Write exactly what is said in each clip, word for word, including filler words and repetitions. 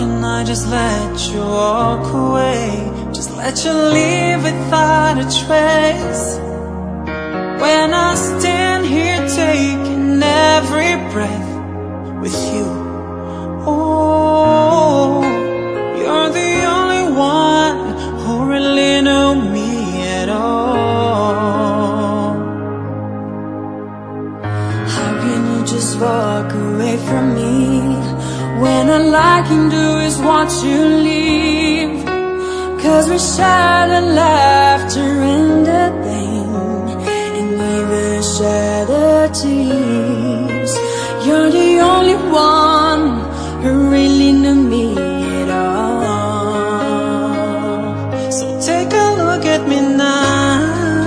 can I just let you walk away? Just let you leave without a trace. When I stand here taking every breath with you, oh, you're the only one who really knew me at all. How can you just walk away from me when all I can do is watch you leave? Cause we shared the laughter and the pain, and even shared the tears. You're the only one who really knew me at all. So take a look at me now,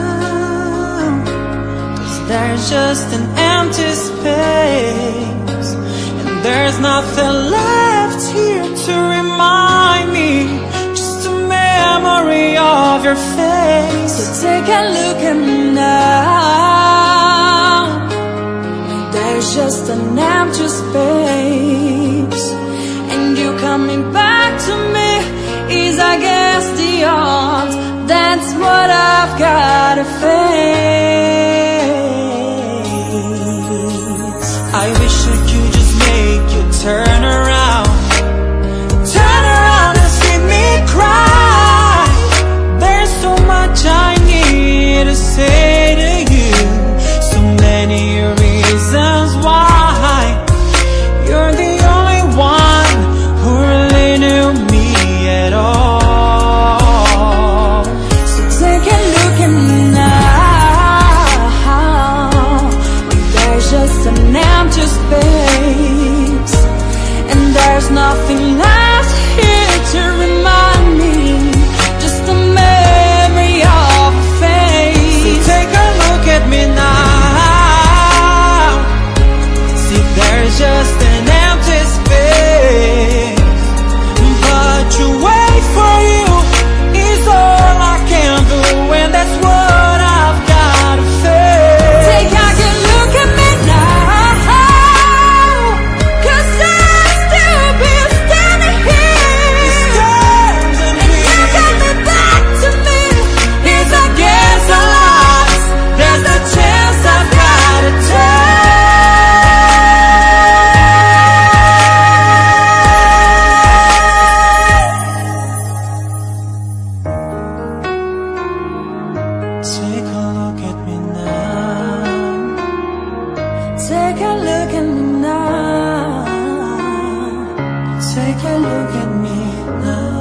cause there's just an empty space, and there's nothing left here to remind me, just a memory of your face. So take a look at me now, there's just an empty space, and you coming back to me is against the odds. That's what I've gotta face. I wish I could just make you turn around, turn around and see me cry. There's so much I need to say to you, so many reasons why. You're the only one who really knew me at all. So take a look at me now, there's just an empty space, and there's nothing left here to remind me, just a memory of a face. So take a look at me now, see there's just an empty space, but to wait for you is all I can do, and that's what I've gotta face. Take a good look at me now, cause I'll still be standing here, and you coming back to me is against the odds. There's a chance I've gotta take. Take a look at me now, take a look at me now, take a look at me now.